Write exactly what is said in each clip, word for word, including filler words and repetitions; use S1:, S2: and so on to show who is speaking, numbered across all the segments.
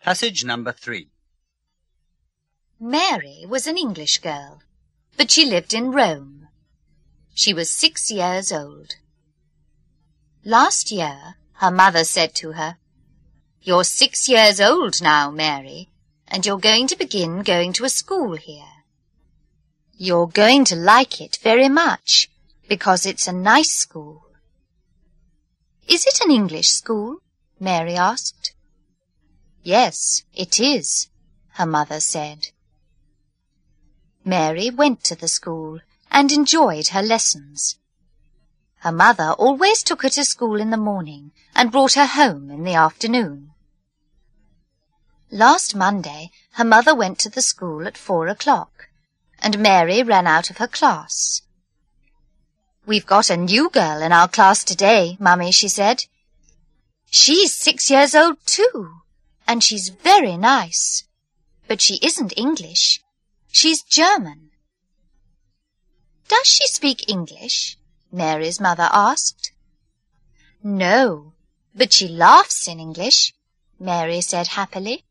S1: Passage number three.
S2: Mary was an English girl, but she lived in Rome. She was six years old. Last year, her mother said to her, "You're six years old now, Mary, and you're going to begin going to a school here. You're going to like it very much, because it's a nice school." "Is it an English school?" Mary asked. "Yes, it is," her mother said. Mary went to the school and enjoyed her lessons. Her mother always took her to school in the morning and brought her home in the afternoon. Last Monday, her mother went to the school at four o'clock, and Mary ran out of her class. "We've got a new girl in our class today, Mummy," she said. "She's six years old too, and she's very nice. But she isn't English. She's German." "Does she speak English?" Mary's mother asked. "No, but she laughs in English," Mary said happily.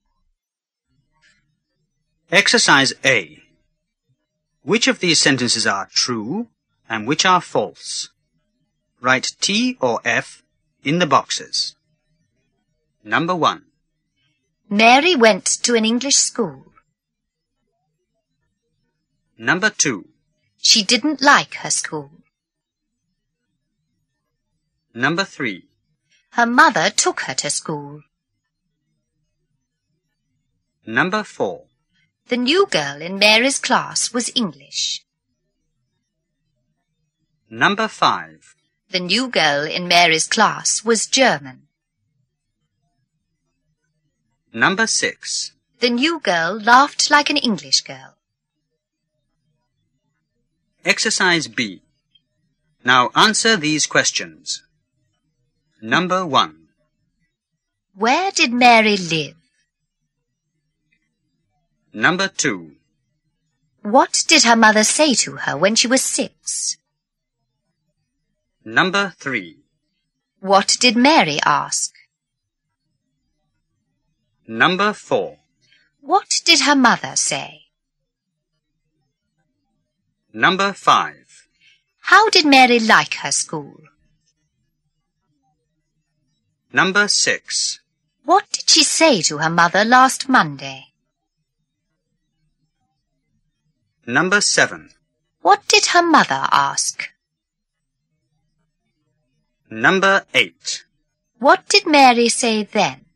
S1: Exercise A. Which of these sentences are true and which are false? Write T or F in the boxes. Number one.
S2: Mary went to an English school.
S1: Number two.
S2: She didn't like her school.
S1: Number three.
S2: Her mother took her to school.
S1: Number four.
S2: The new girl in Mary's class was English.
S1: Number five.
S2: The new girl in Mary's class was German.
S1: Number six.
S2: The new girl laughed like an English girl.
S1: Exercise B. Now answer these questions. Number one.
S2: Where did Mary live?
S1: Number two.
S2: What did her mother say to her when she was six?
S1: Number three.
S2: What did Mary ask?
S1: Number four.
S2: What did her mother say?
S1: Number five.
S2: How did Mary like her school?
S1: Number six.
S2: What did she say to her mother last Monday?
S1: Number seven.
S2: What did her mother ask?
S1: Number eight.
S2: What did Mary say then?